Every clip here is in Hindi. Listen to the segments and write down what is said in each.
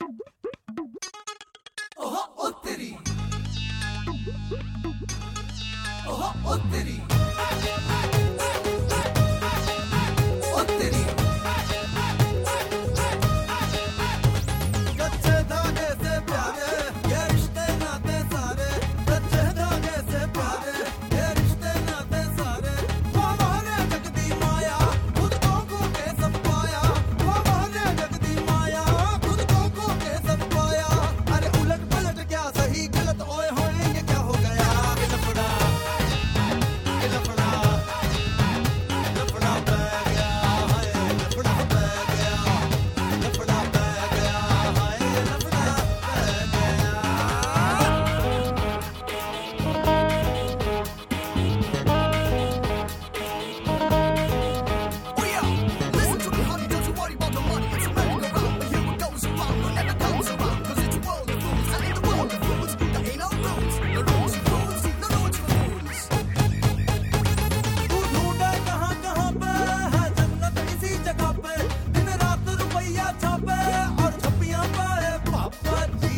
ओहो ओ तेरी, ओहो ओ तेरी, ओ तेरी। कच्चे धागे से प्यारे ये रिश्ते नाते सारे, कच्चे धागे से प्यारे ये रिश्ते नाते सारे। हमारे जगदी माया खुद को के सब पाया, हमारे जगदी माया खुद को के सब पाया। अरे उलट पलट क्या सही गलत ओए होए ये क्या हो गया। ये लफड़ा, ये लफड़ा, लफड़ा पै गया हाय, लफड़ा पै गया, लफड़ा पै गया हाय, लफड़ा पै गया। Oh yeah, listen to me honey, don't you worry about the money. It's a merry-go-round, but here it goes around, no never comes around. 'Cause it's a world of fools, I ain't the world of fools. There ain't no rules, no rules for fools, no rules for fools. तू ढूंढे कहाँ कहाँ पे है जन्नत इसी जगह पे, दिन रात रुपया छापे और छपियां पाए पापा जी।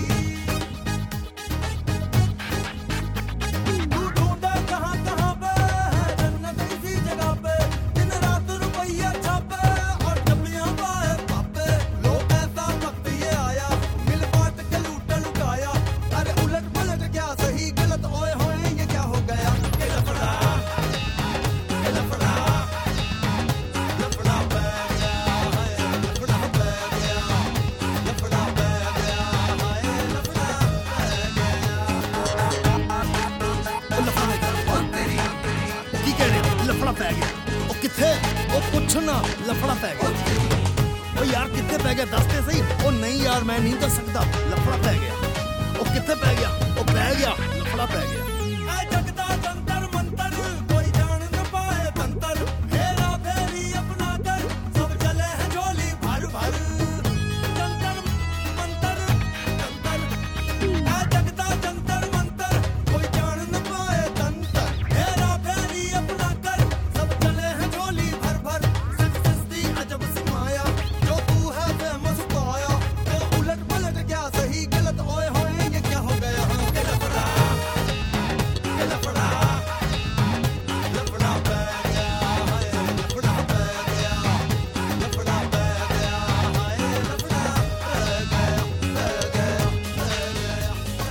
तू ढूंढे कहाँ कहाँ पे है जन्नत इसी जगह पे, दिन रात रुपया छापे और छपियां पाए पापे। लो ऐसा वक्त ये आया, मिल बांट के लूट लुटाया। अरे उलट पलट क्या सही गलत ओए होए ये क्या हो गया। ये लफड़ा, ये लफड़ा, लफड़ा पै गया हाय, लफड़ा पै गया, लफड़ा पै गया हाय, लफड़ा पै गया। ओ तेरी, की कह रहे हो? लफड़ा पै गया। ओ किथे? ओ पुछना लफड़ा पै गया। ओ यार किथे पै गया दस ते सही। ओ नहीं यार मैं नहीं दस सकदा, लफड़ा पै गया। ओ किथे पै गया? ओ पै गया, लफड़ा पै गया। ऐ जगदा जंतर मंतर कोई जान न पाए तंतर, हेरा फेरी अपना कर सब चले हैं झोली भर भर। जंतर मंतर तंतर, ऐ जगदा जंतर मंतर कोई जान न पाए तंतर, हेरा फेरी अपना कर सब चले हैं झोली भर भर। सस्ती अजब सी माया जो तू है फेमस पाया, तो उलट पलट क्या सही गलत ओए होए ये क्या हो गया। ये लफड़ा, ये लफड़ा, लफड़ा पै गया हाय, लफड़ा पै गया, लफड़ा पै गया हाय, लफड़ा पै गया, पै गया, पै गया।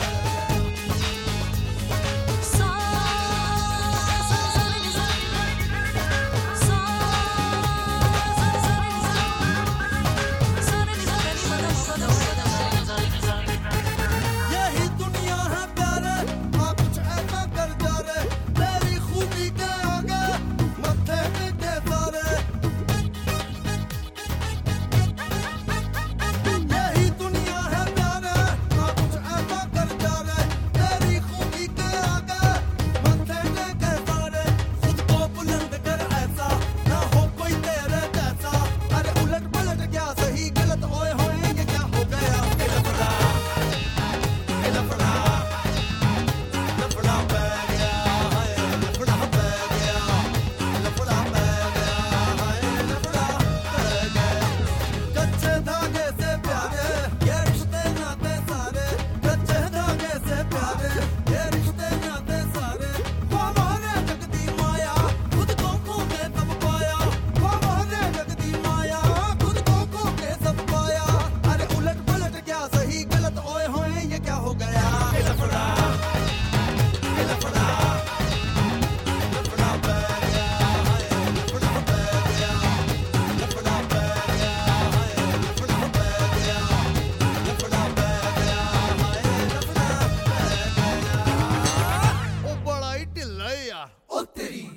यही दुनिया है प्यारे, हाँ कुछ ऐसा कर जा रे, तेरी खूबी के आगे मत्थे टेके सारे। यही दुनिया है प्यारे, हाँ कुछ ऐसा कर जा रे, तेरी खूबी के आगे मत्थे टेके सारे। खुद को बुलंद कर ऐसा ना हो कोई तेरे जैसा। अरे उलट पलट क्या सही गलत ओए होए ये क्या हो गया। ये लफड़ा, ये लफड़ा, लफड़ा पै गया हाय, लफड़ा पै गया, लफड़ा पै गया हाय, लफड़ा पै गया। कच्चे धागे से प्यारे ये रिश्ते नाते सारे, कच्चे धागे से प्यारे ये रिश्ते नाते सारे। हमारे जगदी माया खुद को के सब पाया, हमारे जगदी माया खुद को के सब पाया। अरे उलट पलट क्या सही गलत ओए होए ये क्या हो गया। ये लफड़ा, ये लफड़ा, लफड़ा पै गया हाय, लफड़ा पै गया, लफड़ा पै गया हाय, लफड़ा पै गया, लफड़ा पै गया हाय, लफड़ा पै गया। ओ बड़ा ही ढिल्ला है यार। ओ तेरी।